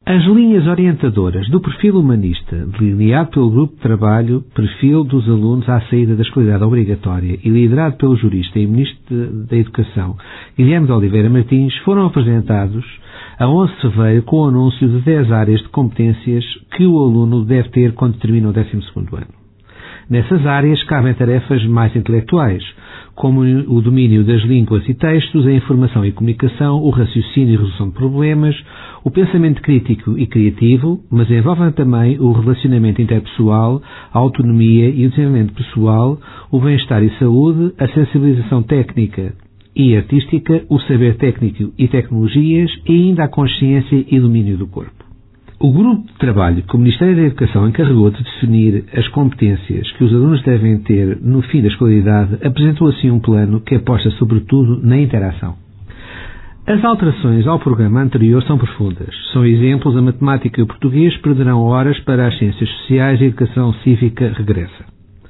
As linhas orientadoras do perfil humanista, delineado pelo Grupo de Trabalho Perfil dos Alunos à Saída da Escolaridade Obrigatória e liderado pelo jurista e Ministro da Educação, Guilherme de Oliveira Martins, foram apresentados a 11 de fevereiro com o anúncio de 10 áreas de competências que o aluno deve ter quando termina o 12º ano. Nessas áreas cabem tarefas mais intelectuais, como o domínio das línguas e textos, a informação e comunicação, o raciocínio e resolução de problemas, o pensamento crítico e criativo, mas envolvem também o relacionamento interpessoal, a autonomia e o desenvolvimento pessoal, o bem-estar e saúde, a sensibilização técnica e artística, o saber técnico e tecnologias e ainda a consciência e domínio do corpo. O grupo de trabalho que o Ministério da Educação encarregou de definir as competências que os alunos devem ter no fim da escolaridade apresentou assim um plano que aposta sobretudo na interação. As alterações ao programa anterior são profundas. São exemplos: a matemática e o português perderão horas para as ciências sociais e a educação cívica regressa.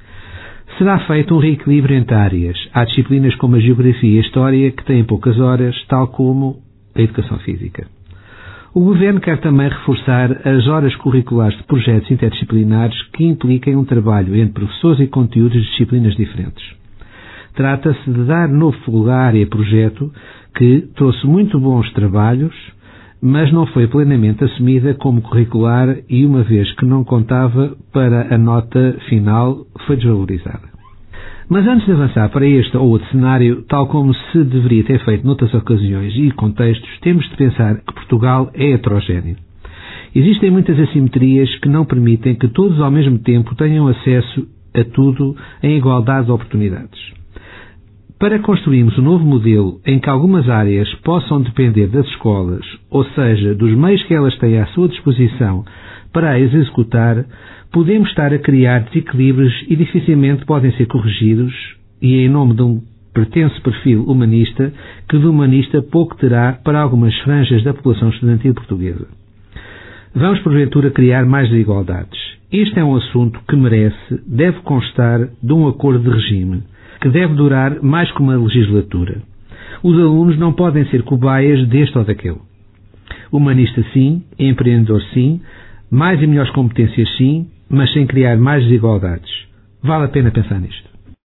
Será feito um reequilíbrio entre áreas. Há disciplinas como a geografia e a história que têm poucas horas, tal como a educação física. O Governo quer também reforçar as horas curriculares de projetos interdisciplinares que impliquem um trabalho entre professores e conteúdos de disciplinas diferentes. Trata-se de dar novo fogo à área projeto que trouxe muito bons trabalhos, mas não foi plenamente assumida como curricular e, uma vez que não contava para a nota final, foi desvalorizada. Mas antes de avançar para este ou outro cenário, tal como se deveria ter feito noutras ocasiões e contextos, temos de pensar que Portugal é heterogéneo. Existem muitas assimetrias que não permitem que todos ao mesmo tempo tenham acesso a tudo em igualdade de oportunidades. Para construirmos um novo modelo em que algumas áreas possam depender das escolas, ou seja, dos meios que elas têm à sua disposição para as executar, podemos estar a criar desequilíbrios e dificilmente podem ser corrigidos, e em nome de um pretenso perfil humanista, que de humanista pouco terá para algumas franjas da população estudantil portuguesa. Vamos, porventura, criar mais desigualdades. Este é um assunto que deve constar de um acordo de regime, que deve durar mais que uma legislatura. Os alunos não podem ser cobaias deste ou daquele. Humanista sim, empreendedor sim, mais e melhores competências sim, mas sem criar mais desigualdades. Vale a pena pensar nisto.